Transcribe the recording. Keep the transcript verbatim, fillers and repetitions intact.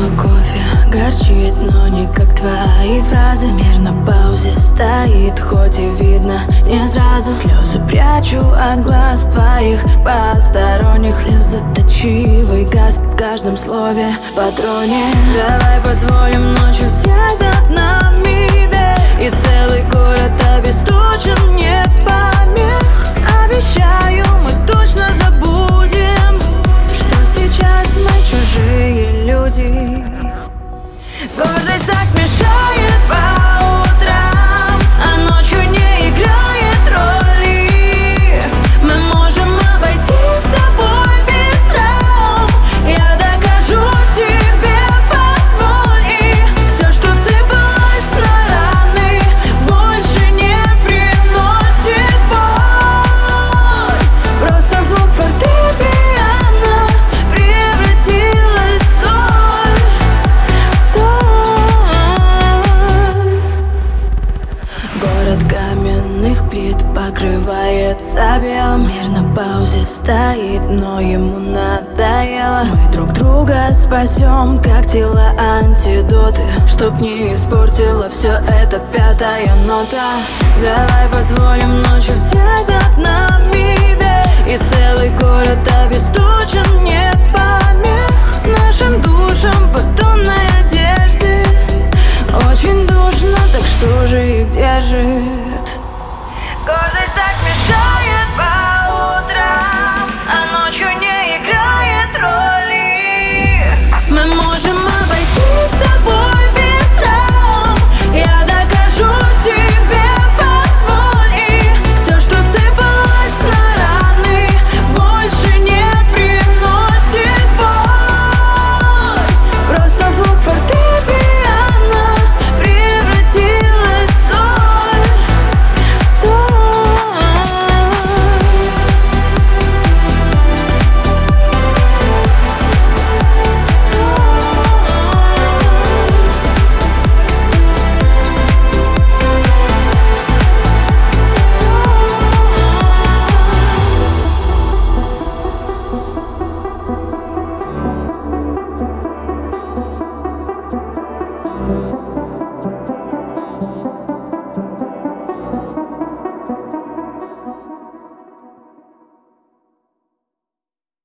Снова кофе горчит, но не как твои фразы. Мир на паузе стоит, хоть и видно не сразу. Слезы прячу от глаз твоих посторонних. Слезоточивый газ в каждом слове, патроне. Давай позволим ночью взять над нами верх, и целый город обесточен, нет помех. Обещаю, мы точно забудем, что сейчас мы чужие люди. Гордость так мешает по утрам, а ночью не играет роли. Мы можем обойтись с тобой без травм. Я докажу тебе, позволь. И все, что сыпалось на раны, больше не приносит боль. Просто звук фортепиано превратилась в соль. Город каменных плит покрывается белым. Мир на паузе стоит, но ему надоело. Мы друг друга спасем, как тела антидоты, чтоб не испортила все это пятая нота. Давай позволим ночью взять над нами верх, и целый город обесточен, нет помех.